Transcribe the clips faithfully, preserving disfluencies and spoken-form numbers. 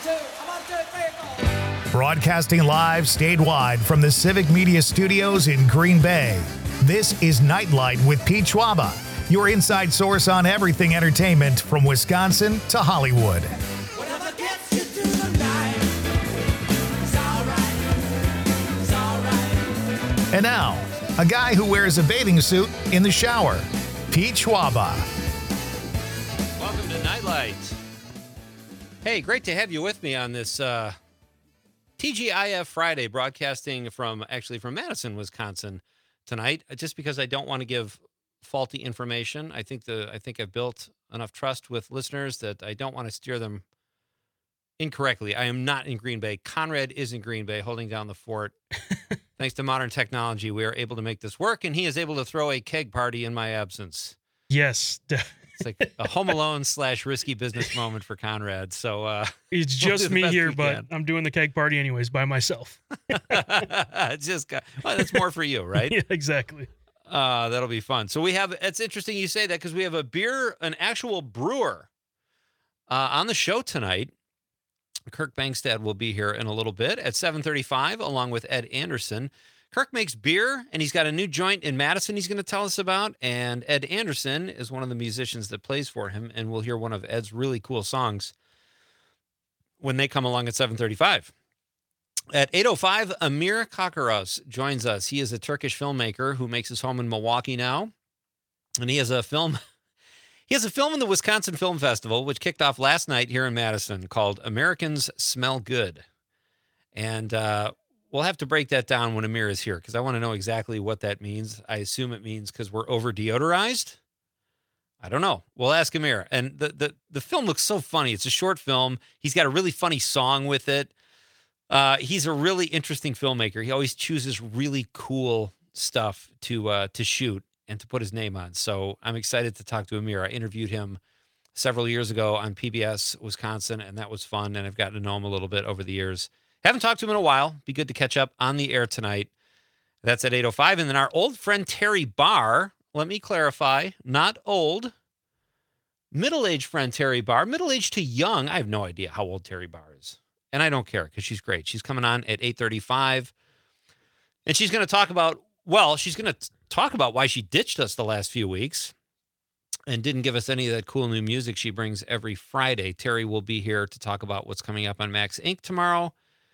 Broadcasting live statewide from the Civic Media Studios in Green Bay. This is Nightlight with Pete Schwaba, your inside source on everything entertainment from Wisconsin to Hollywood. And now, a guy who wears a bathing suit in the shower, Pete Schwaba. Welcome to Nightlight. Hey, great to have you with me on this uh, T G I F Friday, broadcasting from, actually from Madison, Wisconsin tonight, just because I don't want to give faulty information. I think the I think I've built enough trust with listeners that I don't want to steer them incorrectly. I am not in Green Bay. Conrad is in Green Bay, holding down the fort. Thanks to modern technology, we are able to make this work, and he is able to throw a keg party in my absence. Yes. It's like a Home Alone slash risky business moment for Conrad. So uh, it's we'll just me here, but can. I'm doing the keg party anyways by myself. It's just got, well, that's more for you, right? Yeah, exactly. Uh, that'll be fun. So we have, it's interesting you say that because we have a beer, an actual brewer uh, on the show tonight. Kirk Bangstad will be here in a little bit at seven thirty-five, along with Ed Anderson. Kirk makes beer, and he's got a new joint in Madison he's going to tell us about, and Ed Anderson is one of the musicians that plays for him, and we'll hear one of Ed's really cool songs when they come along at seven thirty-five. At eight oh five, Amir Kakaros joins us. He is a Turkish filmmaker who makes his home in Milwaukee now, and he has a film... He has a film in the Wisconsin Film Festival, which kicked off last night here in Madison, called Americans Smell Good. And uh, we'll have to break that down when Amir is here, because I want to know exactly what that means. I assume it means because we're over-deodorized. I don't know. We'll ask Amir. And the, the, the film looks so funny. It's a short film. He's got a really funny song with it. Uh, he's a really interesting filmmaker. He always chooses really cool stuff to uh, to shoot and to put his name on. So I'm excited to talk to Amir. I interviewed him several years ago on P B S Wisconsin, and that was fun, and I've gotten to know him a little bit over the years. Haven't talked to him in a while. Be good to catch up on the air tonight. That's at eight oh five. And then our old friend Terry Barr, let me clarify, not old, middle-aged friend Terry Barr, middle-aged to young. I have no idea how old Terry Barr is, and I don't care because she's great. She's coming on at eight thirty-five, and she's going to talk about, well, she's going to talk about why she ditched us the last few weeks and didn't give us any of that cool new music she brings every Friday. Terry will be here to talk about what's coming up on Max Incorporated tomorrow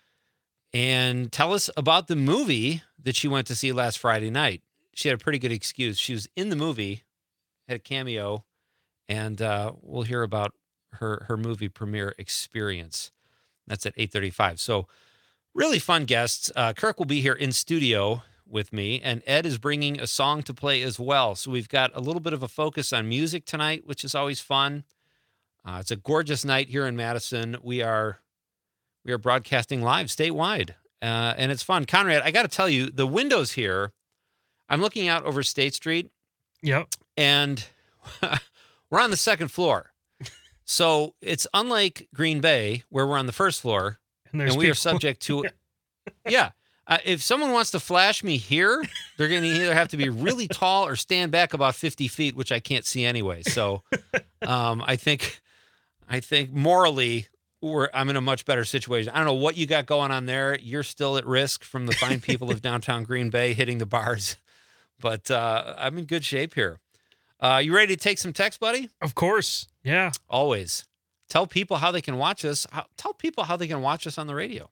and tell us about the movie that she went to see last Friday night. She had a pretty good excuse. She was in the movie, had a cameo, and uh, we'll hear about her, her movie premiere experience. That's at eight thirty-five. So really fun guests. Uh, Kirk will be here in studio with me, and Ed is bringing a song to play as well. So we've got a little bit of a focus on music tonight, which is always fun. Uh, it's a gorgeous night here in Madison. We are we are broadcasting live statewide, uh, and it's fun. Conrad, I got to tell you, the windows here, I'm looking out over State Street. Yep. And we're on the second floor. So it's unlike Green Bay, where we're on the first floor, and, and we people. are subject to, yeah. Uh, if someone wants to flash me here, they're going to either have to be really tall or stand back about fifty feet, which I can't see anyway. So um, I think I think morally, we're, I'm in a much better situation. I don't know what you got going on there. You're still at risk from the fine people of downtown Green Bay hitting the bars. But uh, I'm in good shape here. Uh, you ready to take some text, buddy? Of course. Yeah. Always. Tell people how they can watch us. How, tell people how they can watch us on the radio.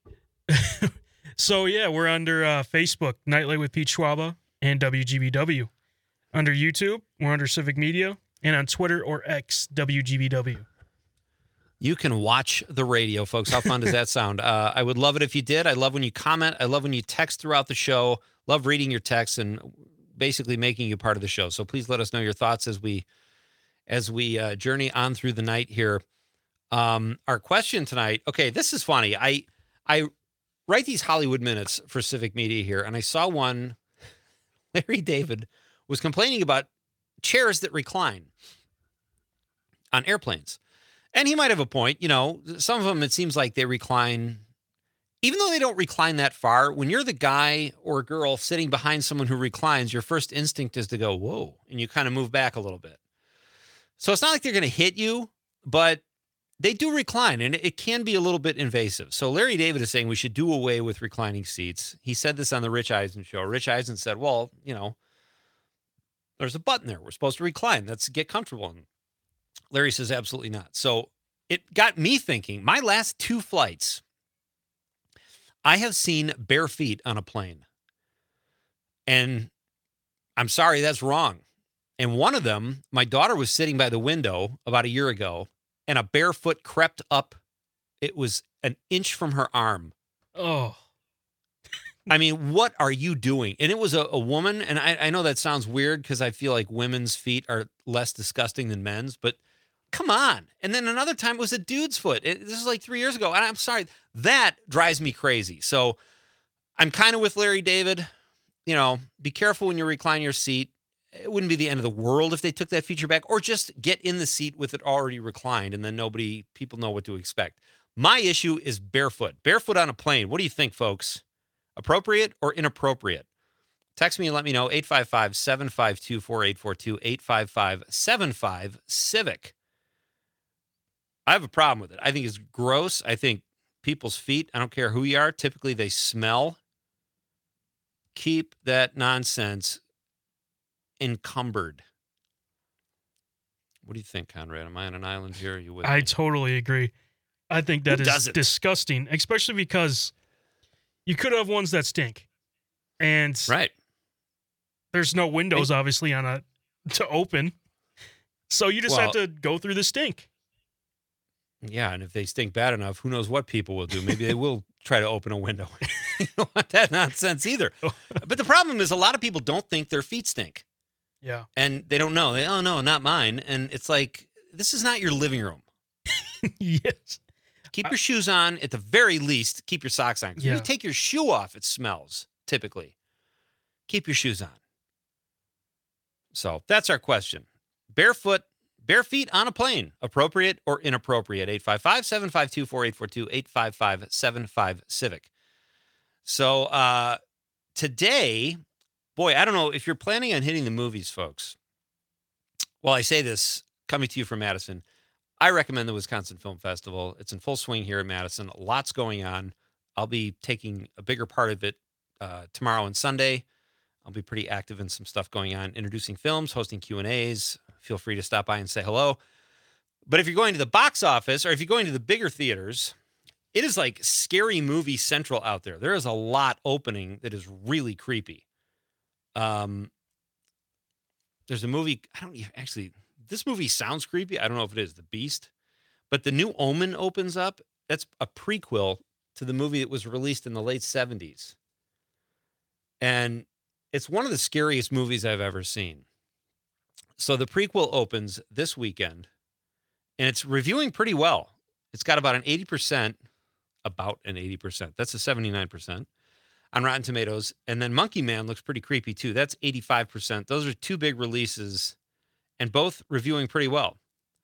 So, yeah, we're under uh, Facebook, Nightlight with Pete Schwaba and W G B W. Under YouTube, we're under Civic Media, and on Twitter or X, W G B W. You can watch the radio, folks. How fun does that sound? Uh, I would love it if you did. I love when you comment. I love when you text throughout the show. Love reading your texts and basically making you part of the show. So please let us know your thoughts as we as we uh, journey on through the night here. Um, our question tonight, okay, this is funny. I I write these Hollywood Minutes for Civic Media here, and I saw one. Larry David was complaining about chairs that recline on airplanes. And he might have a point. You know, some of them, it seems like they recline, even though they don't recline that far. When you're the guy or girl sitting behind someone who reclines, your first instinct is to go, whoa, and you kind of move back a little bit. So it's not like they're going to hit you, but they do recline, and it can be a little bit invasive. So Larry David is saying we should do away with reclining seats. He said this on the Rich Eisen show. Rich Eisen said, well, you know, there's a button there. We're supposed to recline. Let's get comfortable. And Larry says, absolutely not. So it got me thinking, my last two flights, I have seen bare feet on a plane. And I'm sorry, that's wrong. And one of them, my daughter was sitting by the window about a year ago, and a bare foot crept up. It was an inch from her arm. Oh. I mean, what are you doing? And it was a, a woman, and I, I know that sounds weird because I feel like women's feet are less disgusting than men's, but come on. And then another time it was a dude's foot. It, this is like three years ago, and I'm sorry. That drives me crazy. So I'm kind of with Larry David. You know, be careful when you recline your seat. It wouldn't be the end of the world if they took that feature back, or just get in the seat with it already reclined, and then nobody, people know what to expect. My issue is barefoot. Barefoot on a plane. What do you think, folks? Appropriate or inappropriate? Text me and let me know. eight five five, seven five two, four eight four two, eight five five, seven five, Civic. I have a problem with it. I think it's gross. I think people's feet, I don't care who you are, typically they smell. Keep that nonsense encumbered. What do you think, Conrad? Am I on an island here? Are you with I me? totally agree. I think that Who is doesn't? disgusting, especially because you could have ones that stink. And Right. there's no windows, obviously, on a to open. So you just Well- have to go through the stink. Yeah, and if they stink bad enough, who knows what people will do? Maybe they will try to open a window. You don't want that nonsense either. But the problem is a lot of people don't think their feet stink. Yeah. And they don't know. They, oh, no, not mine. And it's like, this is not your living room. Yes. Keep your shoes on. At the very least, keep your socks on. 'Cause Yeah. When you take your shoe off, it smells, typically. Keep your shoes on. So that's our question. Barefoot, bare feet on a plane, appropriate or inappropriate? eight five five, seven five two, four eight four two, eight five five, seven five, Civic. So uh, today, boy, I don't know if you're planning on hitting the movies, folks. Well, I say this coming to you from Madison. I recommend the Wisconsin Film Festival. It's in full swing here in Madison. Lots going on. I'll be taking a bigger part of it uh, tomorrow and Sunday. I'll be pretty active in some stuff going on, introducing films, hosting Q and A's. Feel free to stop by and say hello. But if you're going to the box office, or if you're going to the bigger theaters, it is like Scary Movie Central out there. There is a lot opening that is really creepy. Um, there's a movie, I don't even, actually, this movie sounds creepy. I don't know if it is, The Beast. But The New Omen opens up. That's a prequel to the movie that was released in the late seventies. And it's one of the scariest movies I've ever seen. So the prequel opens this weekend, and it's reviewing pretty well. It's got about an eighty percent, about an eighty percent. That's a seventy-nine percent on Rotten Tomatoes. And then Monkey Man looks pretty creepy too. That's eighty-five percent. Those are two big releases, and both reviewing pretty well.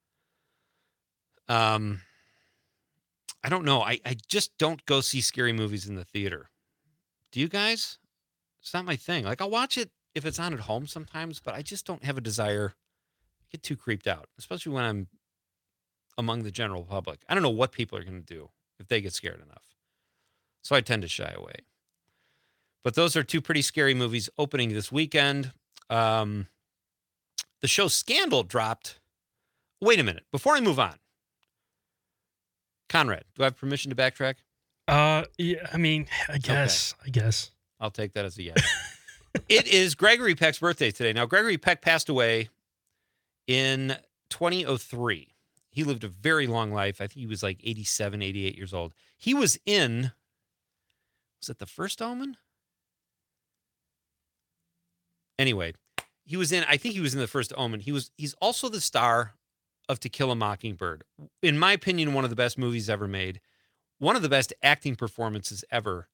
Um, I don't know. I, I just don't go see scary movies in the theater. Do you guys? It's not my thing. Like, I'll watch it if it's on at home sometimes, but I just don't have a desire. I get too creeped out, especially when I'm among the general public. I don't know what people are going to do if they get scared enough. So I tend to shy away. But those are two pretty scary movies opening this weekend. Um, the show Scandal dropped. Wait a minute. Before I move on, Conrad, do I have permission to backtrack? Uh, yeah, I mean, I guess, I guess. I'll take that as a yes. It is Gregory Peck's birthday today. Now, Gregory Peck passed away in twenty oh three. He lived a very long life. I think he was like eighty-seven, eighty-eight years old. He was in, was it The First Omen? Anyway, he was in, I think he was in The First Omen. He was, he's also the star of To Kill a Mockingbird. In my opinion, one of the best movies ever made. One of the best acting performances ever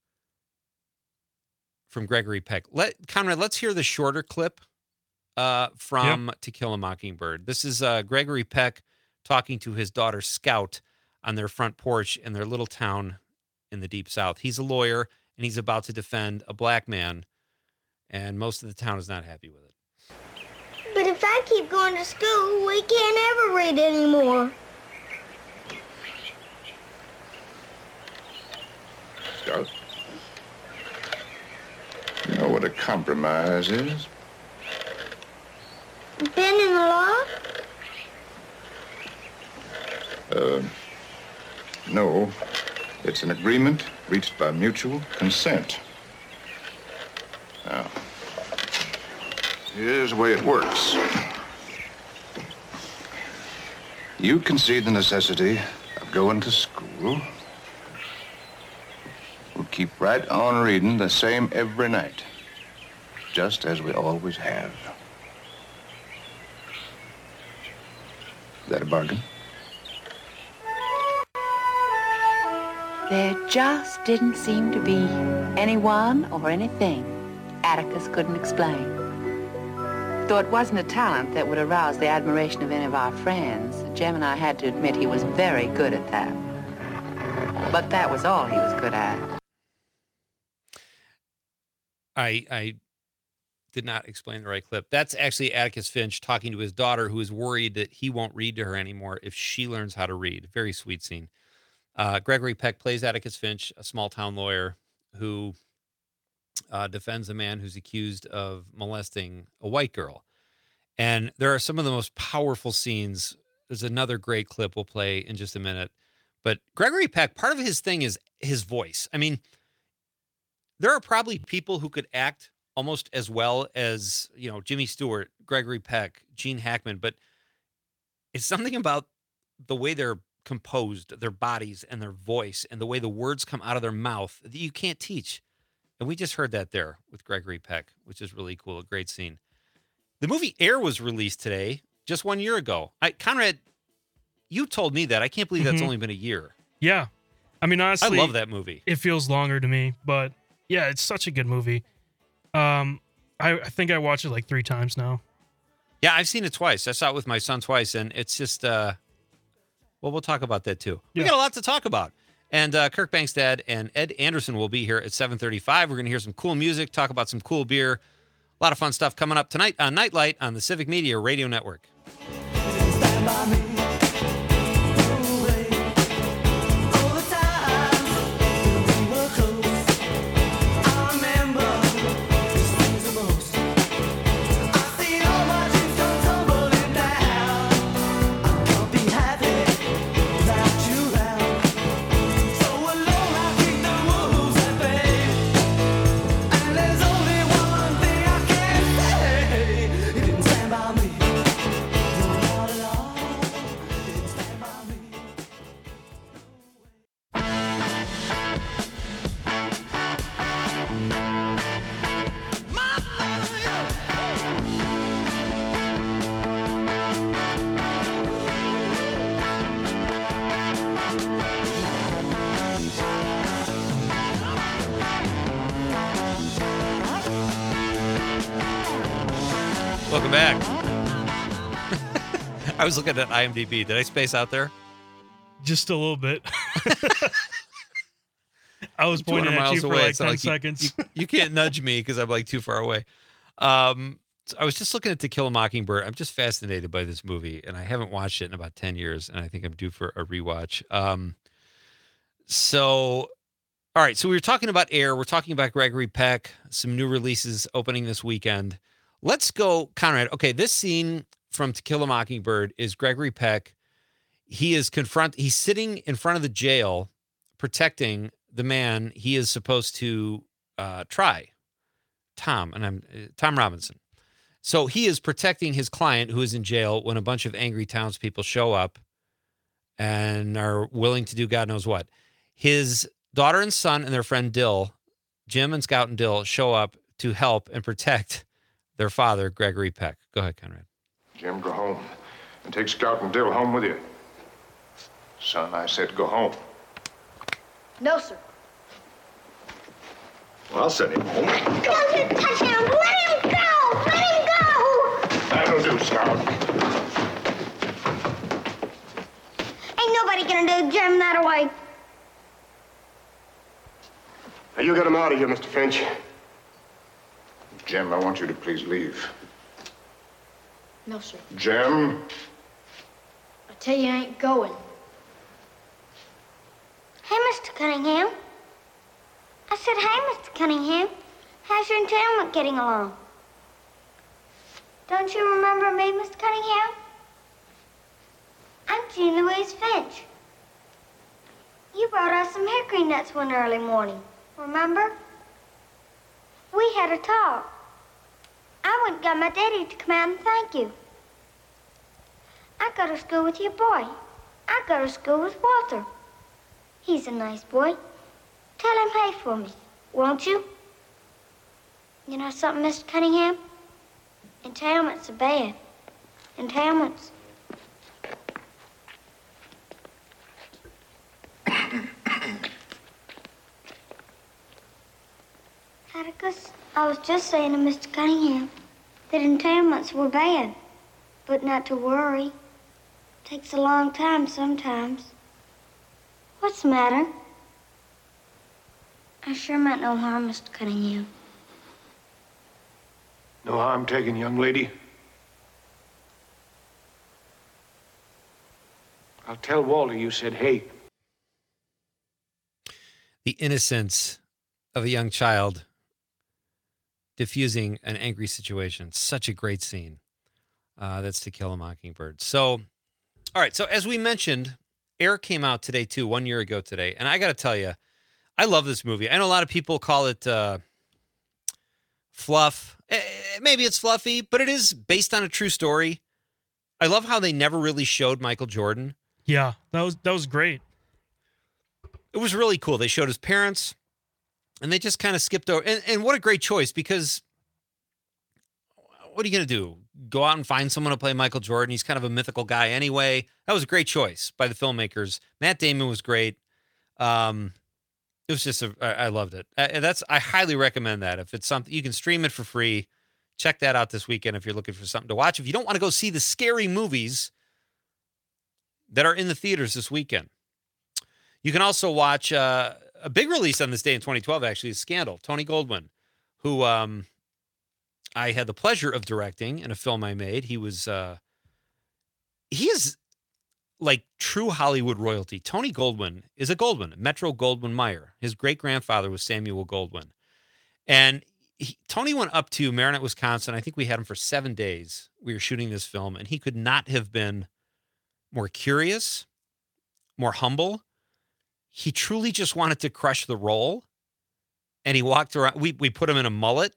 from Gregory Peck. Let Conrad, let's hear the shorter clip uh, from yep. To Kill a Mockingbird. This is uh, Gregory Peck talking to his daughter Scout on their front porch in their little town in the Deep South. He's a lawyer, and he's about to defend a black man, and most of the town is not happy with it. But if I keep going to school, we can't ever read anymore. Scout. You know what a compromise is? Been in the law? Uh, no. It's an agreement reached by mutual consent. Now, here's the way it works. You concede the necessity of going to school. We'll keep right on reading the same every night, just as we always have. Is that a bargain? There just didn't seem to be anyone or anything Atticus couldn't explain. Though it wasn't a talent that would arouse the admiration of any of our friends, Jem and I had to admit he was very good at that. But that was all he was good at. I I did not explain the right clip. That's actually Atticus Finch talking to his daughter, who is worried that he won't read to her anymore if she learns how to read. Very sweet scene. Uh, Gregory Peck plays Atticus Finch, a small-town lawyer who uh, defends a man who's accused of molesting a white girl. And there are some of the most powerful scenes. There's another great clip we'll play in just a minute. But Gregory Peck, part of his thing is his voice. I mean, there are probably people who could act almost as well as, you know, Jimmy Stewart, Gregory Peck, Gene Hackman, but it's something about the way they're composed, their bodies and their voice and the way the words come out of their mouth that you can't teach. And we just heard that there with Gregory Peck, which is really cool. A great scene. The movie Air was released today, just one year ago. I, Conrad, you told me that. I can't believe that's Mhm. only been a year. Yeah. I mean, honestly, I love that movie. It feels longer to me, but yeah, it's such a good movie. Um, I, I think I watched it like three times now. Yeah, I've seen it twice. I saw it with my son twice, and it's just, uh, well, we'll talk about that too. We Yeah. got a lot to talk about. And uh, Kirk Bangstad and Ed Anderson will be here at seven thirty-five. We're going to hear some cool music, talk about some cool beer. A lot of fun stuff coming up tonight on Nightlight on the Civic Media Radio Network. Welcome back. I was looking at IMDb. Did I space out there? Just a little bit. I was pointing at you for like It's not ten like you- seconds. You, you can't nudge me because I'm like too far away. Um, so I was just looking at To Kill a Mockingbird. I'm just fascinated by this movie, and I haven't watched it in about ten years, and I think I'm due for a rewatch. Um, so, all right. So we were talking about Air. We're talking about Gregory Peck, some new releases opening this weekend. Let's go, Conrad. Okay, this scene from To Kill a Mockingbird is Gregory Peck. He is confront. He's sitting in front of the jail, protecting the man he is supposed to uh, try, Tom, and I'm uh, Tom Robinson. So he is protecting his client who is in jail when a bunch of angry townspeople show up and are willing to do God knows what. His daughter and son and their friend Dill, Jim and Scout and Dill, show up to help and protect their father, Gregory Peck. Go ahead, Conrad. Jim, go home and take Scout and Dill home with you. Son, I said go home. No, sir. Well, I'll send him home. Don't you touch him! Let him go! Let him go! That'll do, Scout. Ain't nobody gonna do Jim that away. Now, you get him out of here, Mister Finch. Jim, I want you to please leave. No, sir. Jim? I tell you, I ain't going. Hey, Mister Cunningham. I said, hey, Mister Cunningham. How's your entailment getting along? Don't you remember me, Mister Cunningham? I'm Jean Louise Finch. You brought us some hickory nuts one early morning, remember? We had a talk. I went and got my daddy to come out and thank you. I go to school with your boy. I go to school with Walter. He's a nice boy. Tell him hey for me, won't you? You know something, Mister Cunningham? Entailments are bad. Entailments. Atticus, I was just saying to Mister Cunningham that entailments were bad, but not to worry. Takes a long time sometimes. What's the matter? I sure meant no harm, Mister Cunningham. No harm taken, young lady. I'll tell Walter you said hey. The innocence of a young child diffusing an angry situation. Such a great scene. Uh, that's To Kill a Mockingbird. So, all right. So as we mentioned, Air came out today too, one year ago today. And I got to tell you, I love this movie. I know a lot of people call it uh, fluff. Eh, maybe it's fluffy, but it is based on a true story. I love how they never really showed Michael Jordan. Yeah, that was that was great. It was really cool. They showed his parents, and they just kind of skipped over. And, and what a great choice, because what are you going to do? Go out and find someone to play Michael Jordan? He's kind of a mythical guy anyway. That was a great choice by the filmmakers. Matt Damon was great. Um, it was just, a, I, I loved it. Uh, that's I highly recommend that. If it's something, you can stream it for free. Check that out this weekend if you're looking for something to watch. If you don't want to go see the scary movies that are in the theaters this weekend, you can also watch uh, a big release on this day in twenty twelve, actually, is Scandal. Tony Goldwyn, who um, I had the pleasure of directing in a film I made. He was, uh, he is like true Hollywood royalty. Tony Goldwyn is a Goldwyn, Metro Goldwyn Mayer. His great-grandfather was Samuel Goldwyn. And he, Tony went up to Marinette, Wisconsin. I think we had him for seven days. We were shooting this film, and he could not have been more curious, more humble. He truly just wanted to crush the role. And he walked around. We, we put him in a mullet.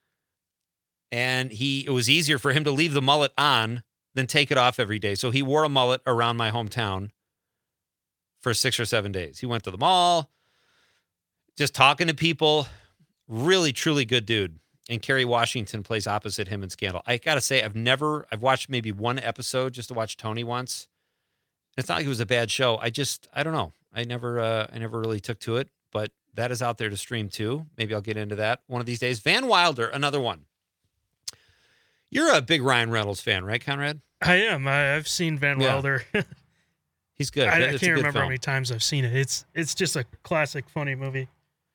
And he it was easier for him to leave the mullet on than take it off every day. So he wore a mullet around my hometown for six or seven days. He went to the mall, just talking to people. Really, truly good dude. And Kerry Washington plays opposite him in Scandal. I got to say, I've never, I've watched maybe one episode just to watch Tony once. It's not like it was a bad show. I just, I don't know. I never, uh, I never really took to it, but that is out there to stream too. Maybe I'll get into that one of these days. Van Wilder, another one. You're a big Ryan Reynolds fan, right, Conrad? I am. I, I've seen Van Yeah. Wilder. He's good. I, I It's a can't good remember film. how many times I've seen it. It's it's just a classic, funny movie.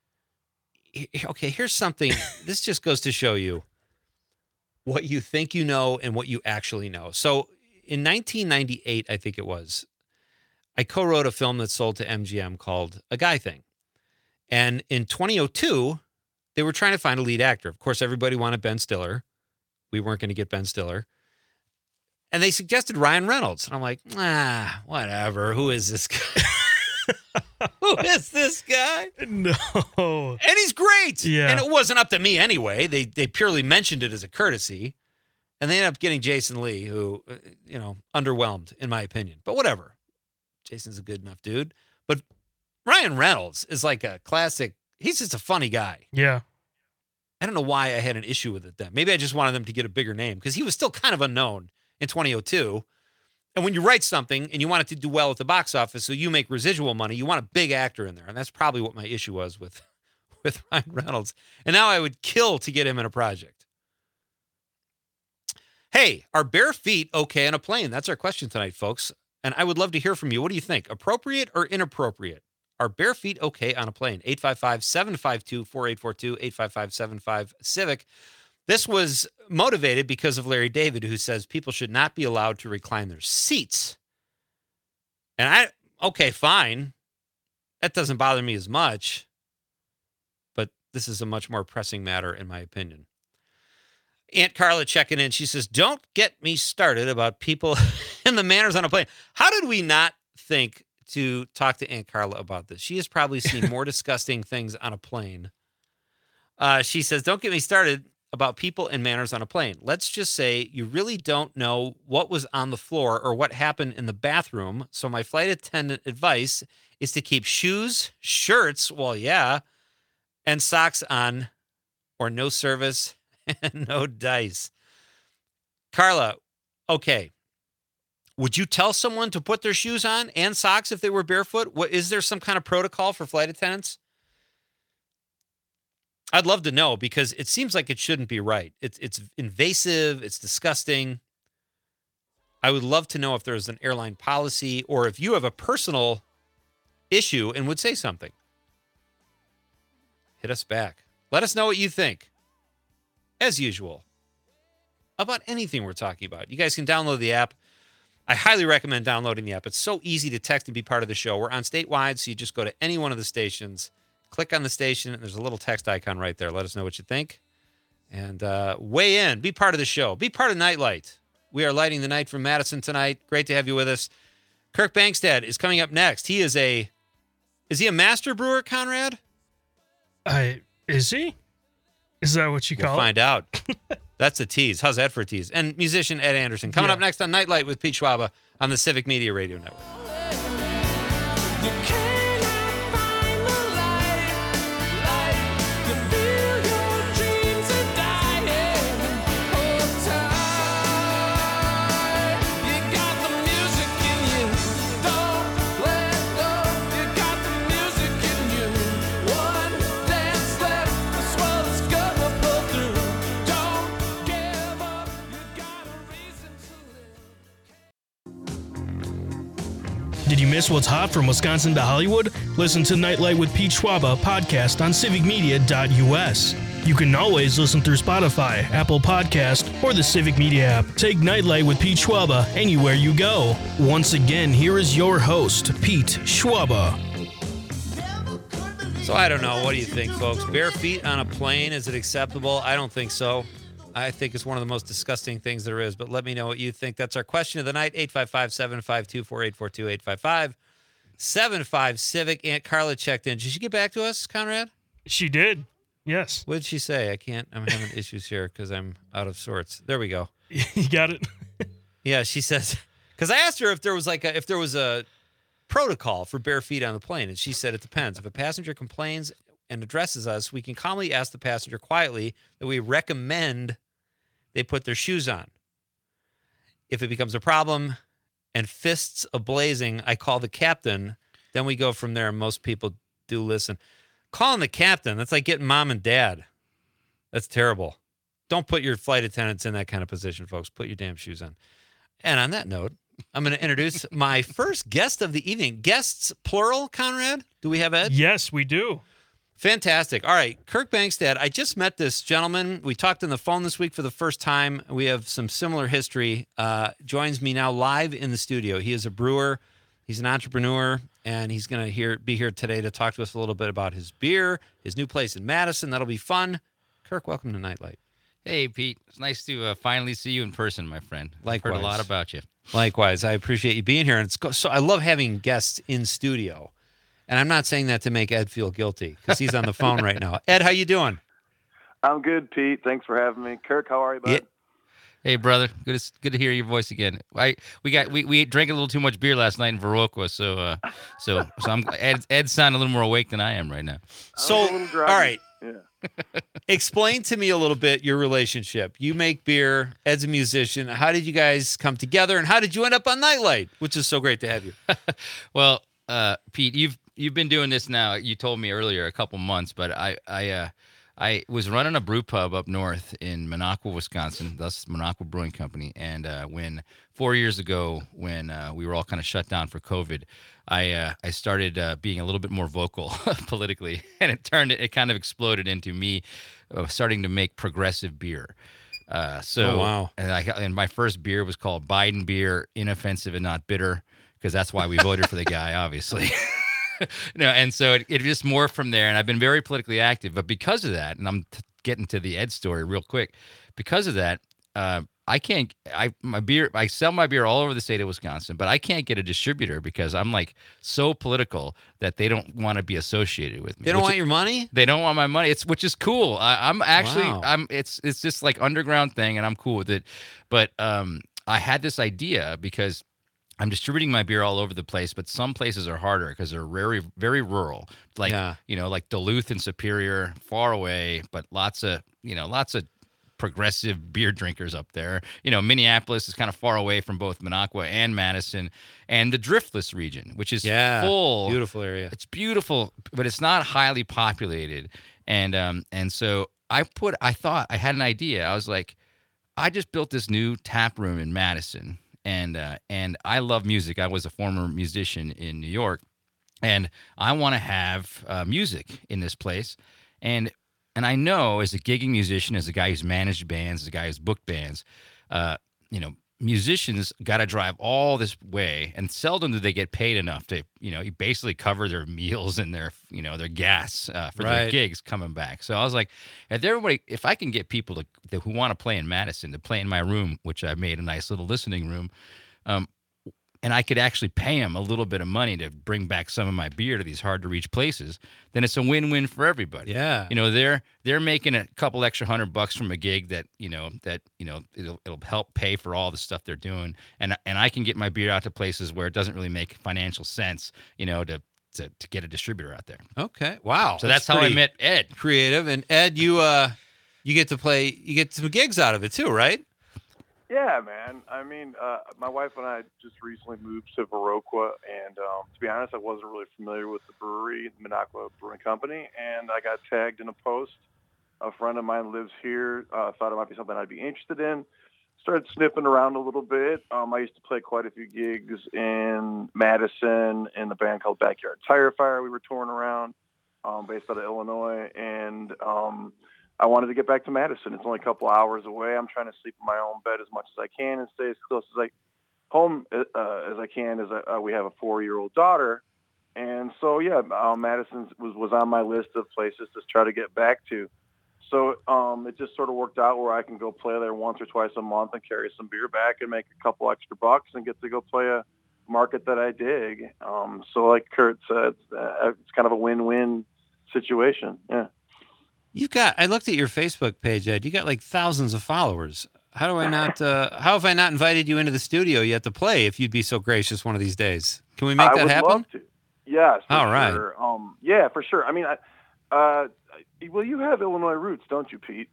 Okay, here's something. This just goes to show you what you think you know and what you actually know. So in nineteen ninety-eight, I think it was, I co-wrote a film that sold to M G M called A Guy Thing. And in twenty oh two, they were trying to find a lead actor. Of course, everybody wanted Ben Stiller. We weren't going to get Ben Stiller. And they suggested Ryan Reynolds. And I'm like, ah, whatever. Who is this guy? Who is this guy? No. And he's great. Yeah. And it wasn't up to me anyway. They they purely mentioned it as a courtesy. And they ended up getting Jason Lee, who, uh, you know, underwhelmed, in my opinion. But whatever. Jason's a good enough dude. But Ryan Reynolds is like a classic. He's just a funny guy. Yeah. I don't know why I had an issue with it then. Maybe I just wanted them to get a bigger name because he was still kind of unknown in twenty oh two. And when you write something and you want it to do well at the box office so you make residual money, you want a big actor in there. And that's probably what my issue was with, with Ryan Reynolds. And now I would kill to get him in a project. Hey, are bare feet okay on a plane? That's our question tonight, folks. And I would love to hear from you. What do you think? Appropriate or inappropriate? Are bare feet okay on a plane? eight five five, seven five two, four eight four two, eight five five, seven five, Civic. This was motivated because of Larry David, who says people should not be allowed to recline their seats. And I, okay, fine. That doesn't bother me as much. this is a much more pressing matter, in my opinion. Aunt Carla checking in. She says, don't get me started about people and the manners on a plane. How did we not think to talk to Aunt Carla about this? She has probably seen more disgusting things on a plane. Uh, she says, don't get me started about people and manners on a plane. Let's just say you really don't know what was on the floor or what happened in the bathroom. So my flight attendant advice is to keep shoes, shirts, well, yeah, and socks on, or no service and no dice. Carla, okay. Would you tell someone to put their shoes on and socks if they were barefoot? What, is there some kind of protocol for flight attendants? I'd love to know, because it seems like it shouldn't be right. It's it's invasive. It's disgusting. I would love to know if there's an airline policy, or if you have a personal issue and would say something. Hit us back. Let us know what you think, as usual, about anything we're talking about. You guys can download the app. I highly recommend downloading the app. It's so easy to text and be part of the show. We're on statewide, so you just go to any one of the stations, click on the station, and there's a little text icon right there. Let us know what you think. And uh, weigh in. Be part of the show. Be part of Nightlight. We are lighting the night from Madison tonight. Great to have you with us. Kirk Bangstad is coming up next. He is a... Is he a master brewer, Conrad? I Is he? Is that what you We'll call find it? out. That's a tease. How's that for a tease? And musician Ed Anderson. Coming Yeah. up next on Nightlight with Pete Schwaba on the Civic Media Radio Network. Did you miss what's hot from Wisconsin to Hollywood? Listen to Nightlight with Pete Schwaba podcast on civic media dot U S. You can always listen through Spotify, Apple Podcast, or the Civic Media app. Take Nightlight with Pete Schwaba anywhere you go. Once again, here is your host, Pete Schwaba. So I don't know. What do you think, folks? Bare feet on a plane, is it acceptable? I don't think so. I think it's one of the most disgusting things there is, but let me know what you think. That's our question of the night, eight five five, seven five two, four eight four two, eight five five, seven five Civic. Aunt Carla checked in. Did she get back to us, Conrad? She did. Yes. What did she say? I can't, I'm having issues here because I'm out of sorts. There we go. You got it? Yeah, she says, because I asked her if there was like a, if there was a protocol for bare feet on the plane, and she said it depends. If a passenger complains and addresses us, we can calmly ask the passenger quietly that we recommend they put their shoes on. If it becomes a problem and fists ablazing, I call the captain. Then we go from there, and most people do listen. Calling the captain, that's like getting mom and dad. That's terrible. Don't put your flight attendants in that kind of position, folks. Put your damn shoes on. And on that note, I'm going to introduce my first guest of the evening. Guests, plural, Conrad? Do we have Ed? Yes, we do. Fantastic. All right, Kirk Bangstad. I just met this gentleman. We talked on the phone this week for the first time. We have some similar history. Uh, joins me now live in the studio. He is a brewer. He's an entrepreneur, and he's going to here be here today to talk to us a little bit about his beer, his new place in Madison. That'll be fun. Kirk, welcome to Nightlight. Hey, Pete. It's nice to uh, finally see you in person, my friend. I've heard a Likewise. lot about you. Likewise. I appreciate you being here. And it's go- so I love having guests in studio. And I'm not saying that to make Ed feel guilty, because he's on the phone right now. Ed, how you doing? I'm good, Pete. Thanks for having me. Kirk, how are you, bud? Yeah. Hey, brother. Good to, good to hear your voice again. I we got we, we drank a little too much beer last night in Viroqua, so uh, so so I'm Ed Ed's sounding a little more awake than I am right now. So, I'm a little groggy. all right. Yeah. Explain to me a little bit your relationship. You make beer. Ed's a musician. How did you guys come together, and how did you end up on Nightlight, which is so great to have you? Well, uh, Pete, you've you've been doing this now. You told me earlier a couple months, but I I uh, I was running a brew pub up north in Minocqua, Wisconsin. That's Minocqua Brewing Company. And uh, when four years ago, when uh, we were all kind of shut down for COVID, I uh, I started uh, being a little bit more vocal politically, and it turned it kind of exploded into me uh, starting to make progressive beer. Uh, so Oh, wow. and I and my first beer was called Biden Beer, inoffensive and not bitter, because that's why we voted for the guy, obviously. no, and so it, it just morphed from there. And I've been very politically active, but because of that, and I'm t- getting to the Ed story real quick. Because of that, uh, I can't. I my beer. I sell my beer all over the state of Wisconsin, but I can't get a distributor because I'm like so political that they don't want to be associated with me. They don't which- want your money? They don't want my money. It's which is cool. I, I'm actually. Wow. I'm. It's it's just like underground thing, and I'm cool with it. But um, I had this idea because I'm distributing my beer all over the place, but some places are harder because they're very, very rural. Like, Yeah. you know, like Duluth and Superior, far away, but lots of, you know, lots of progressive beer drinkers up there. You know, Minneapolis is kind of far away from both Minocqua and Madison, and the Driftless region, which is Yeah. full. Beautiful area. It's beautiful, but it's not highly populated. And um, and so I put, I thought I had an idea. I was like, I just built this new tap room in Madison. And uh, and I love music. I was a former musician in New York, and I want to have uh, music in this place. And and I know as a gigging musician, as a guy who's managed bands, as a guy who's booked bands, uh, you know, musicians got to drive all this way, and seldom do they get paid enough to, you know, basically cover their meals and their, you know, their gas uh, for their Right. gigs coming back. So I was like, if everybody, if I can get people to, to who want to play in Madison to play in my room, which I made a nice little listening room, um, and I could actually pay them a little bit of money to bring back some of my beer to these hard to reach places, then it's a win-win for everybody. Yeah. You know, they're they're making a couple extra hundred bucks from a gig that, you know, that, you know, it'll it'll help pay for all the stuff they're doing. And and I can get my beer out to places where it doesn't really make financial sense, you know, to to, to get a distributor out there. Okay. Wow. So that's, how I pretty met Ed. creative. And Ed, you uh you get to play you get some gigs out of it too, right? Yeah, man. I mean, uh, my wife and I just recently moved to Viroqua, and um, to be honest, I wasn't really familiar with the brewery, the Minocqua Brewing Company, and I got tagged in a post. A friend of mine lives here, uh, thought it might be something I'd be interested in. Started sniffing around a little bit. Um, I used to play quite a few gigs in Madison in the band called Backyard Tire Fire. We were touring around, um, based out of Illinois, and um, I wanted to get back to Madison. It's only a couple hours away. I'm trying to sleep in my own bed as much as I can and stay as close as I home uh, as I can. As I, uh, we have a four-year-old daughter, and so yeah, um, Madison was was on my list of places to try to get back to. So um, it just sort of worked out where I can go play there once or twice a month and carry some beer back and make a couple extra bucks and get to go play a market that I dig. Um, so like Kurt said, uh, it's kind of a win-win situation. Yeah. You've got I looked at your Facebook page, Ed. You got like thousands of followers. How do I not uh how have I not invited you into the studio yet to play if you'd be so gracious one of these days? Can we make I that would happen? love to. Yes. For All right. sure. Um, yeah, for sure. I mean, I, uh, well, you have Illinois roots, don't you, Pete?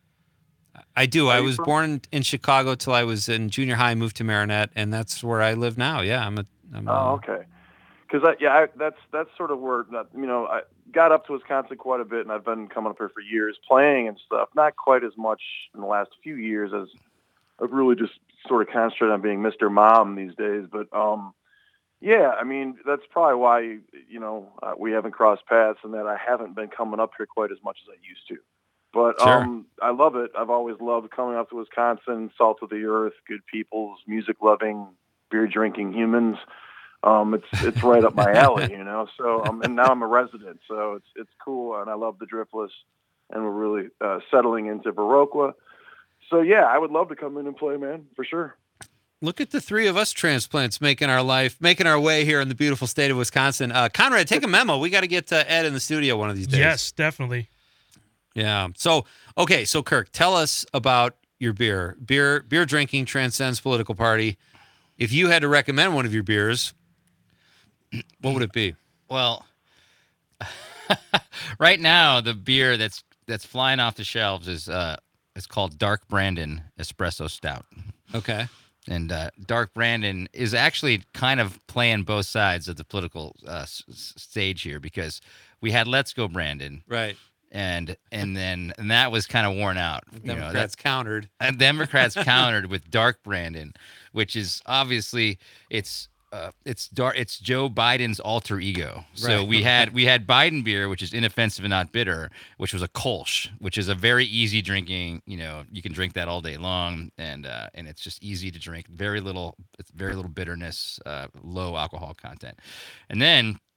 I do. Are I you was from- born in Chicago till I was in junior high, moved to Marinette, and that's where I live now. Yeah, I'm a I'm a, Oh, okay. Because I, yeah, I, that's that's sort of where that, you know I got up to Wisconsin quite a bit, and I've been coming up here for years playing and stuff. Not quite as much in the last few years as I've really just sort of concentrated on being Mister Mom these days. But um, yeah, I mean that's probably why you know uh, we haven't crossed paths, and that I haven't been coming up here quite as much as I used to. But Sure. um, I love it. I've always loved coming up to Wisconsin, salt of the earth, good peoples, music loving, beer drinking humans. Um, it's it's right up my alley, you know. So um, and now I'm a resident, so it's it's cool, and I love the Driftless, and we're really uh, settling into Viroqua. So yeah, I would love to come in and play, man, for sure. Look at the three of us transplants making our life, making our way here in the beautiful state of Wisconsin. Uh, Conrad, take a memo. We got to get uh, Ed in the studio one of these days. Yes, definitely. Yeah. So, okay. So, Kirk, tell us about your beer. Beer, beer drinking transcends political party. If you had to recommend one of your beers, what would it be? Well, right now the beer that's that's flying off the shelves is uh it's called Dark Brandon Espresso Stout. Okay. And uh, Dark Brandon is actually kind of playing both sides of the political uh, s- s- stage here because we had Let's Go Brandon, Right. and and then and that was kind of worn out. You know, Democrats that's countered. and Democrats countered with Dark Brandon, which is obviously it's uh, it's dark. It's Joe Biden's alter ego. So Right. we had we had Biden beer, which is inoffensive and not bitter, which was a Kolsch, which is a very easy drinking. You know, you can drink that all day long, and uh, and it's just easy to drink. Very little, it's very little bitterness, uh, low alcohol content, and then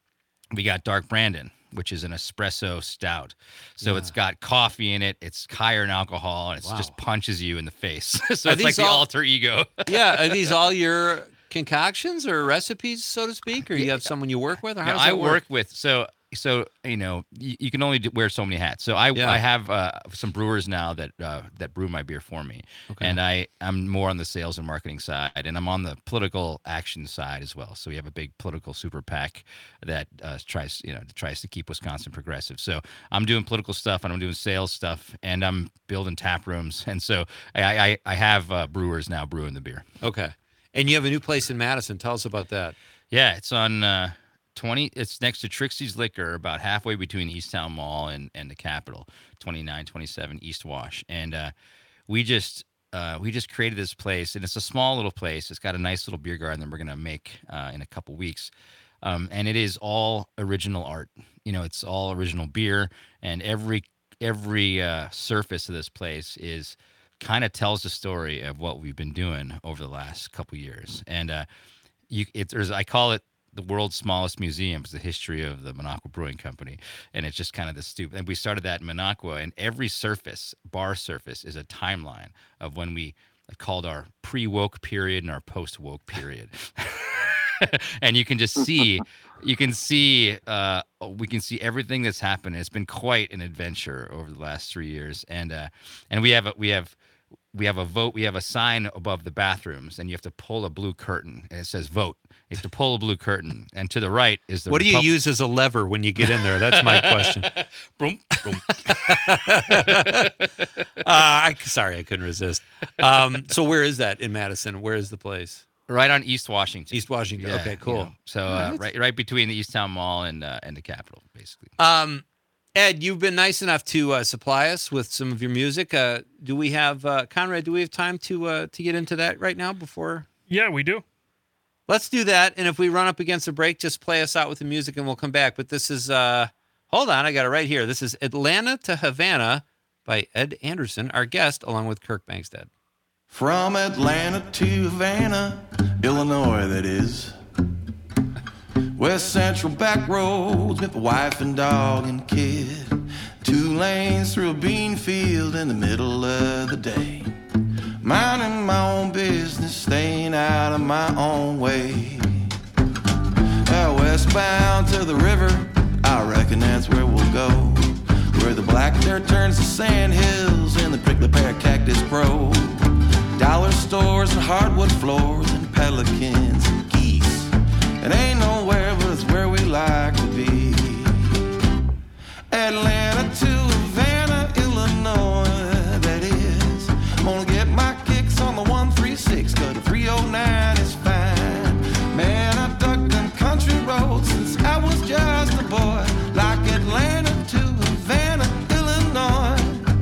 we got Dark Brandon, which is an espresso stout. So Yeah. it's got coffee in it. It's higher in alcohol, and it Wow. just punches you in the face. So Are it's like these the all- alter ego. Yeah, are these all your concoctions or recipes, so to speak, or you have someone you work with? Or how No, does I that work with so so you know you, you can only do, wear so many hats. So I Yeah. I have uh, some brewers now that uh, that brew my beer for me, Okay. and I I'm more on the sales and marketing side, and I'm on the political action side as well. So we have a big political super PAC that uh, tries you know tries to keep Wisconsin progressive. So I'm doing political stuff and I'm doing sales stuff, and I'm building tap rooms, and so I I, I have uh, brewers now brewing the beer. Okay. And you have a new place in Madison. Tell us about that. Yeah, it's on uh, twenty. It's next to Trixie's Liquor, about halfway between Easttown Mall and, and the Capitol, twenty-nine twenty-seven East Wash. And uh, we just uh, we just created this place, and it's a small little place. It's got a nice little beer garden that we're gonna make uh, in a couple weeks. Um, and it is all original art. You know, it's all original beer, and every every uh, surface of this place is kind of tells the story of what we've been doing over the last couple years. And uh, you, it, there's, I call it the world's smallest museum. It's the history of the Minocqua Brewing Company, and it's just kind of the stupid. And we started that in Minocqua, and every surface, bar surface, is a timeline of when we called our pre-woke period and our post-woke period. And you can just see, you can see, uh, we can see everything that's happened. It's been quite an adventure over the last three years, and uh, and we have a, we have. We have a vote. We have a sign above the bathrooms, and you have to pull a blue curtain, and it says "vote." You have to pull a blue curtain, and to the right is the. What do you Repub- use as a lever when you get in there? That's my question. Broom, broom. uh, I, sorry, I couldn't resist. Um, so where is that in Madison? Where is the place? Right on East Washington. East Washington. Yeah, Okay, you cool. know, so uh, right, right between the Easttown Mall and uh, and the Capitol, basically. Um, Ed, you've been nice enough to uh, supply us with some of your music. Uh, do we have uh, Conrad? Do we have time to uh, to get into that right now? Before Yeah, we do. let's do that. And if we run up against a break, just play us out with the music, and we'll come back. But this is uh, hold on, I got it right here. This is Atlanta to Havana by Ed Anderson, our guest, along with Kirk Bangstad. From Atlanta to Havana, Illinois, that is. West Central back roads with my wife and dog and kid. Two lanes through a bean field in the middle of the day. Minding my own business, staying out of my own way. Uh, westbound to the river, I reckon that's where we'll go. Where the black dirt turns to sand hills and the prickly pear cactus grow. Dollar stores and hardwood floors and pelicans and geese. It ain't nowhere but it's where we like to be. Atlanta to Havana, Illinois, that is. I'm gonna get my kicks on the one three six, cause the three oh nine is fine. Man, I ducked them country roads since I was just a boy. Like Atlanta to Havana, Illinois.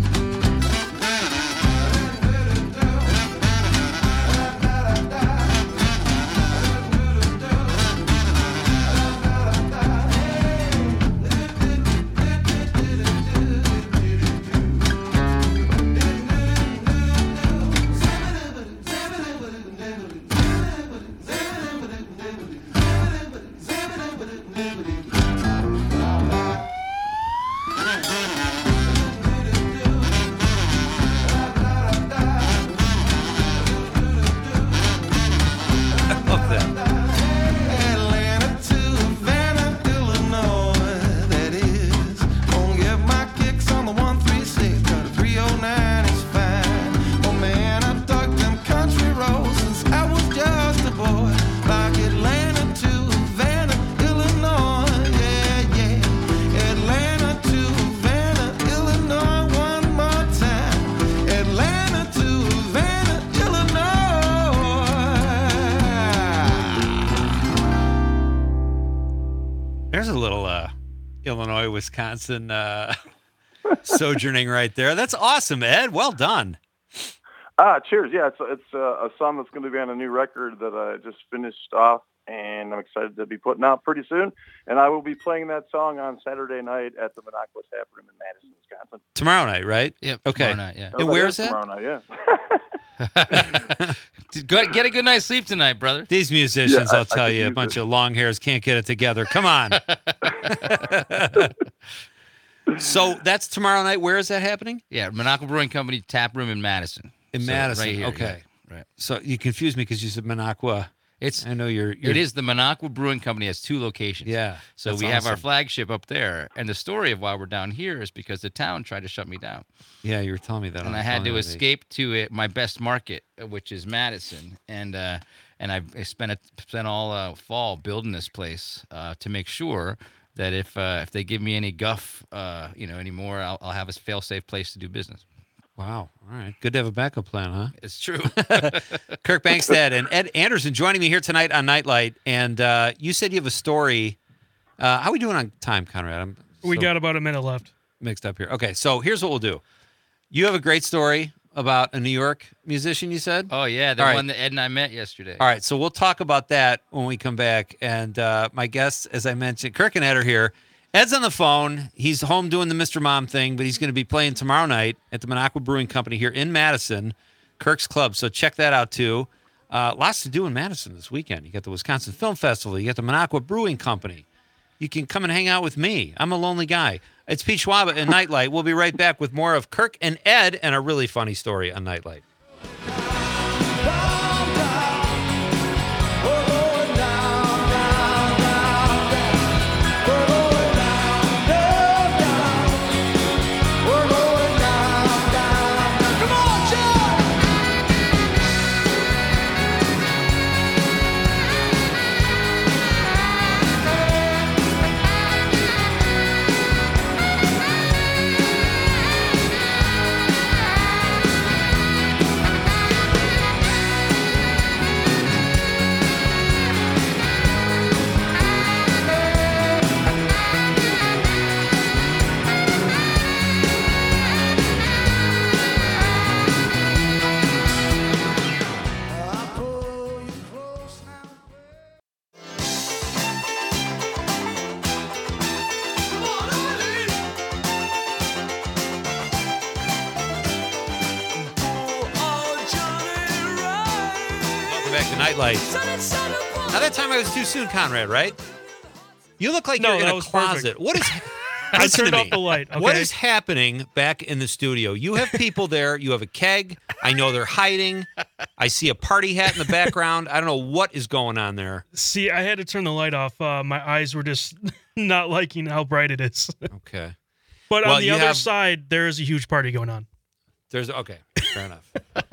Atlanta to Havana, Illinois, that is. Gonna get my kicks on the one three six, but the three oh nine is fine. Oh man, I dug them country roads since I was just a boy. Like Atlanta to Havana, Illinois, yeah, yeah. Atlanta to Havana, Illinois, one more time. Atlanta to Havana, Illinois. There's a little uh, Illinois, Wisconsin uh, sojourning right there. That's awesome, Ed. Well done. Ah, cheers. Yeah, it's, it's uh, a song that's going to be on a new record that I just finished off, and I'm excited to be putting out pretty soon. And I will be playing that song on Saturday night at the Minocqua Tap Room in Madison, Wisconsin. Tomorrow night, right? Yep. Okay. tomorrow night, yeah. And where is that that? Tomorrow night, yeah. Go, get a good night's sleep tonight, brother. These musicians, Yeah, I- I'll tell I could you, a use bunch it. of long hairs can't get it together. Come on. So that's tomorrow night. Where is that happening? Yeah, Monaco Brewing Company tap room in Madison. In So, Madison. right here, Okay. yeah, right. So you confused me because you said Minocqua. It's I know you're. you're it is the Monaco Brewing Company has two locations. Yeah. So that's we have our awesome. flagship up there, and the story of why we're down here is because the town tried to shut me down, Yeah, you were telling me that. and on I the had phone to the other day. escape to it, my best market, uh, which is Madison, and uh, and I I spent a, spent all uh, fall building this place uh, to make sure that if uh, if they give me any guff, uh, you know, anymore, I'll, I'll have a fail-safe place to do business. Wow. All right. Good to have a backup plan, huh? It's true. Kirk Bankstead and Ed Anderson joining me here tonight on Nightlight. And uh, you said you have a story. Uh, how are we doing on time, Conrad? I'm We so got about a minute left. mixed up here. Okay, so here's what we'll do. You have a great story about a New York musician, you said? Oh yeah, the All right. one that Ed and I met yesterday. All right, so we'll talk about that when we come back. And uh, my guests, as I mentioned, Kirk and Ed are here. Ed's on the phone. He's home doing the Mister Mom thing, but he's going to be playing tomorrow night at the Monaco Brewing Company here in Madison, Kirk's Club. So check that out, too. Uh, lots to do in Madison this weekend. You got the Wisconsin Film Festival. You got the Monaco Brewing Company. You can come and hang out with me. I'm a lonely guy. It's Pete Schwaba and Nightlight. We'll be right back with more of Kirk and Ed and a really funny story on Nightlight. Welcome back to Nightlight. Now that time I was too soon, Conrad, right? You look like No, you're in that a was closet. perfect. What is I Listen to turned off me. the light, What okay? is happening back in the studio? You have people there. You have a keg. I know they're hiding. I see a party hat in the background. I don't know what is going on there. See, I had to turn the light off. Uh, my eyes were just not liking how bright it is. Okay. But Well, on the you other have- side, there is a huge party going on. There's okay. Fair enough.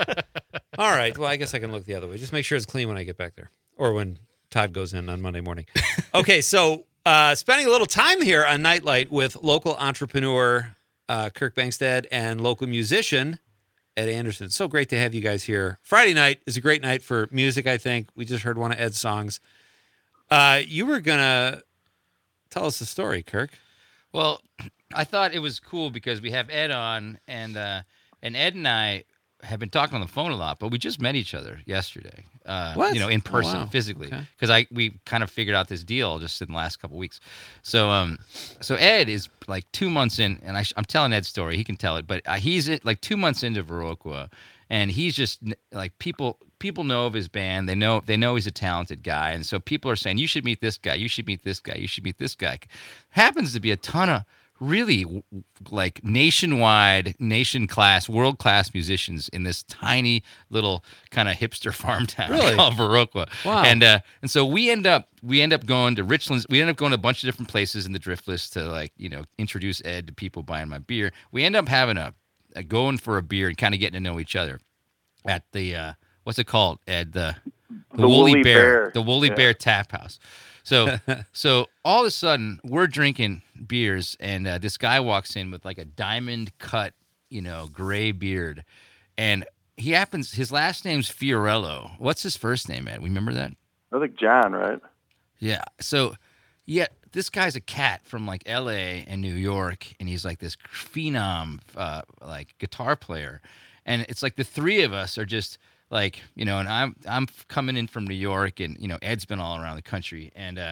All right. Well, I guess I can look the other way. Just make sure it's clean when I get back there, or when Todd goes in on Monday morning. Okay. So, uh, spending a little time here on Nightlight with local entrepreneur uh, Kirk Bankstead and local musician Ed Anderson. It's so great to have you guys here. Friday night is a great night for music. I think we just heard one of Ed's songs. Uh, you were gonna tell us the story, Kirk. Well, I thought it was cool because we have Ed on, and uh, and Ed and I have been talking on the phone a lot, but we just met each other yesterday. Uh, What? You know, in Oh, person, wow. physically, Okay. because I we kind of figured out this deal just in the last couple weeks. So um, so Ed is like two months in, and I sh- I'm telling Ed's story. He can tell it, but uh, he's in, like two months into Viroqua, and he's just n- like people people know of his band. They know they know he's a talented guy, and so people are saying you should meet this guy, you should meet this guy, you should meet this guy. Happens to be a ton of really w- like nationwide, nation class, world class musicians in this tiny little kind of hipster farm town Really? called Viroqua. Wow. And uh, and so we end up we end up going to Richlands. We end up going to a bunch of different places in the Drift List to like you know introduce Ed to people buying my beer. We end up having a, a going for a beer and kind of getting to know each other at the uh, what's it called, Ed? The the, The Woolly Woolly Bear, Bear. the Woolly Yeah. Bear Tap House. So, so all of a sudden we're drinking beers, and uh, this guy walks in with like a diamond cut, you know, gray beard, and he happens. His last name's Fiorello. What's his first name, Ed? Remember that? I think John, right? Yeah. So, yeah, this guy's a cat from like L A and New York, and he's like this phenom, uh, like guitar player, and it's like the three of us are just like you know, and I'm I'm coming in from New York, and you know, Ed's been all around the country, and uh,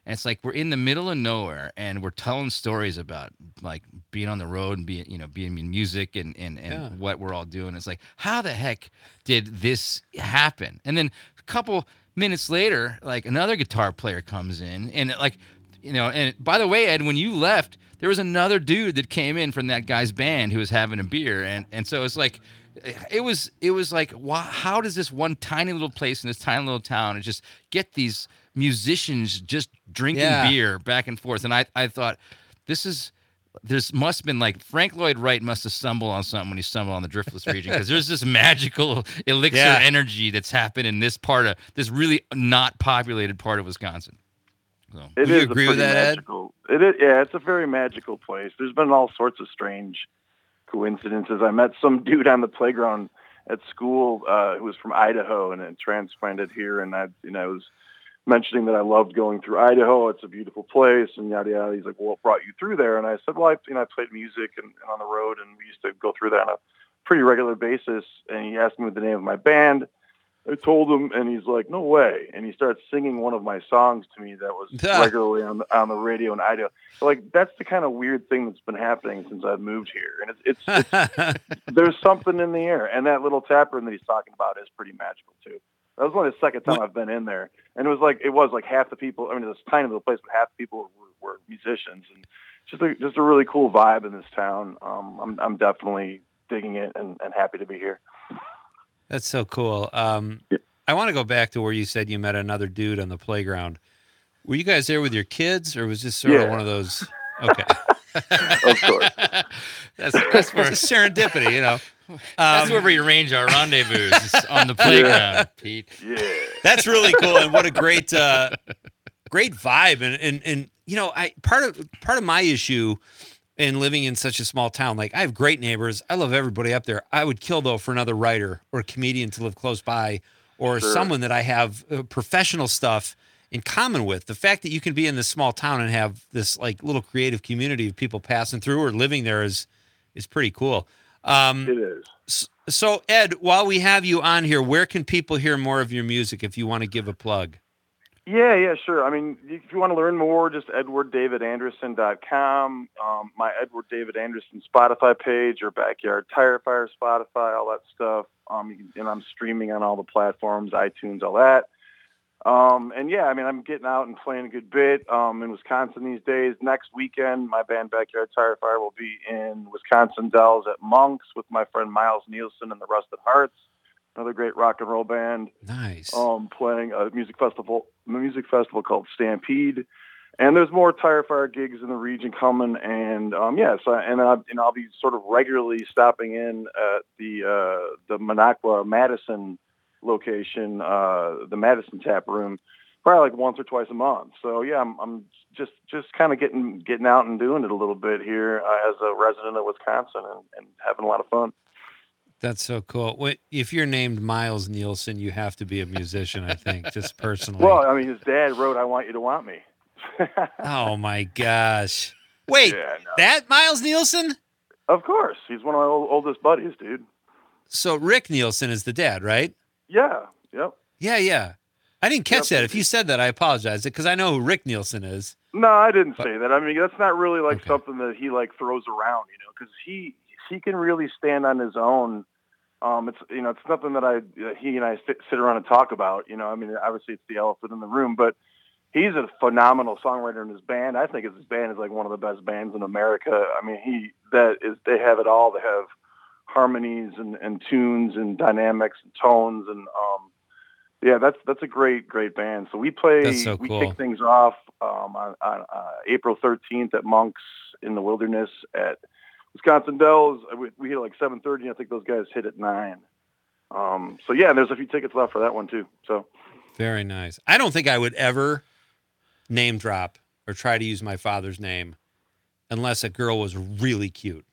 And it's like we're in the middle of nowhere, and we're telling stories about like being on the road and being, you know, being in music and and, and Yeah. what we're all doing. It's like, how the heck did this happen? And then a couple minutes later, like another guitar player comes in, and like, you know, and by the way, Ed, when you left, there was another dude that came in from that guy's band who was having a beer, and and so it's like. It was it was like, wow, how does this one tiny little place in this tiny little town and just get these musicians just drinking Yeah. beer back and forth? And I, I thought, this is there's must have been like Frank Lloyd Wright must have stumbled on something when he stumbled on the Driftless region, because there's this magical elixir Yeah. energy that's happened in this part of this really not populated part of Wisconsin. So It Would you is a agree with pretty that, Ed? magical. It is, yeah, it's a very magical place. There's been all sorts of strange coincidences. I met some dude on the playground at school uh, who was from Idaho and then transplanted here, and I, you know, I was mentioning that I loved going through Idaho. It's a beautiful place, and yada yada. He's like, "Well, what brought you through there?" And I said, "Well, I, you know, I played music and, and on the road, and we used to go through that on a pretty regular basis." And he asked me the name of my band. I told him, and he's like, "No way!" And he starts singing one of my songs to me that was regularly on the, on the radio in Idaho. So, like, that's the kind of weird thing that's been happening since I've moved here, and it's, it's, it's there's something in the air. And that little tap room that he's talking about is pretty magical too. That was only the second time I've been in there, and it was like it was like half the people. I mean, it's a tiny little place, but half the people were, were musicians, and just a, just a really cool vibe in this town. Um, I'm I'm definitely digging it and, and happy to be here. That's so cool. Um, I want to go back to where you said you met another dude on the playground. Were you guys there with your kids, or was this sort Yeah. of one of those? Okay. Of course. that's that's where It's a serendipity, you know. that's Um, where we arrange our rendezvous is on the playground, Pete. Yeah. That's really cool, and what a great, uh, great vibe. And and and you know, I part of part of my issue in living in such a small town, like I have great neighbors. I love everybody up there. I would kill though for another writer or a comedian to live close by, or Sure. someone that I have uh, professional stuff in common with. The fact that you can be in this small town and have this like little creative community of people passing through or living there is is pretty cool. Um, It is. s- so Ed, while we have you on here, where can people hear more of your music if you want to give a plug? Yeah, yeah, sure. I mean, if you want to learn more, just edward david anderson dot com, um, my Edward David Anderson Spotify page, or Backyard Tire Fire Spotify, all that stuff. Um, you can- and I'm streaming on all the platforms, iTunes, all that. Um, and yeah, I mean, I'm getting out and playing a good bit um, in Wisconsin these days. Next weekend, my band Backyard Tire Fire will be in Wisconsin Dells at Monks with my friend Miles Nielsen and the Rusted Hearts, another great rock and roll band. Nice. Um, playing a music festival, a music festival called Stampede, and there's more Tire Fire gigs in the region coming. And um, yeah, so and I, and I'll be sort of regularly stopping in at the uh, the Minocqua Madison location, uh, the Madison Tap Room, probably like once or twice a month. So yeah, I'm, I'm just just kind of getting getting out and doing it a little bit here uh, as a resident of Wisconsin, and, and having a lot of fun. That's so cool. Wait, if you're named Miles Nielsen, you have to be a musician, I think, just personally. Well, I mean, his dad wrote "I Want You to Want Me." Oh my gosh. Wait, Yeah, no. that Miles Nielsen? Of course, he's one of my old, oldest buddies, dude. So Rick Nielsen is the dad, right? Yeah, yep. Yeah, yeah. I didn't catch Yep. that. If you said that, I apologize because I know who Rick Nielsen is. No, I didn't say that. I mean, that's not really like Okay. something that he like throws around, you know, because he he can really stand on his own. Um, it's you know, it's nothing that I that he and I sit, sit around and talk about. You know, I mean, obviously it's the elephant in the room, but he's a phenomenal songwriter in his band. I think his band is like one of the best bands in America. I mean, he that is they have it all. They have harmonies and, and tunes and dynamics and tones and um, yeah, that's that's a great great band. So we play. That's so we cool. kick things off um, on, on uh, April thirteenth at Monks in the Wilderness at Wisconsin Dells. We, we hit like seven thirty. I think those guys hit at nine. Um, so yeah, there's a few tickets left for that one too. So Very nice. I don't think I would ever name drop or try to use my father's name unless a girl was really cute.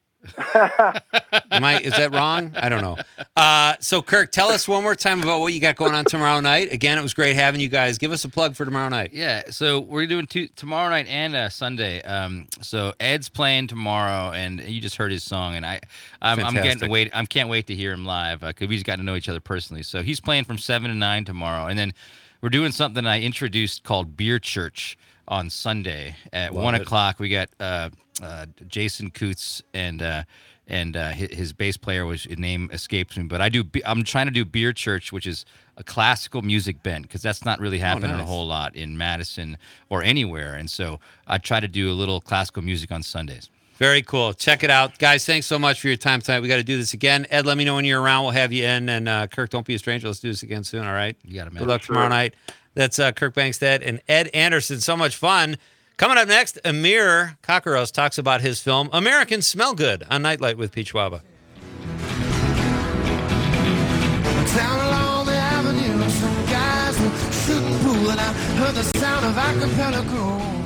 Am I, is that wrong? I don't know. Uh, so Kirk, tell us one more time about what you got going on tomorrow night. Again, it was great having you guys. Give us a plug for tomorrow night. Yeah, so we're doing two tomorrow night and uh, Sunday. Um, so Ed's playing tomorrow, and you just heard his song, and I, I'm, I'm getting to Fantastic. wait. I can't wait to hear him live because we just got to know each other personally. So he's playing from seven to nine tomorrow, and then we're doing something I introduced called Beer Church on Sunday at Love one it. o'clock. We got uh, uh, Jason Coots and uh, and uh, his, his bass player, which his name escapes me. But I do. be- I'm trying to do Beer Church, which is a classical music band, because that's not really happening nice. a whole lot in Madison or anywhere. And so I try to do a little classical music on Sundays. Very cool. Check it out. Guys, thanks so much for your time tonight. We got to do this again. Ed, let me know when you're around. We'll have you in. And uh, Kirk, don't be a stranger. Let's do this again soon, all right? You got it, man. Good luck tomorrow night. That's uh, Kirk Bangstad and Ed Anderson. So much fun. Coming up next, Amir Kokkaros talks about his film, Americans Smell Good, on Nightlight with Pete Schwaba. Down along the avenue, some guys were shooting pool, and I heard the sound of acapella groan.